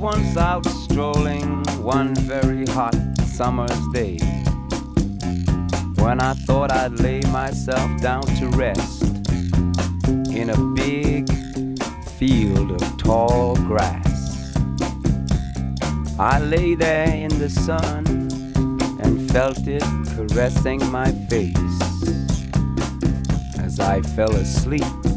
once out strolling one very hot summer's day, when I thought I'd lay myself down to rest in a big field of tall grass. I lay there in the sun and felt it caressing my face as I fell asleep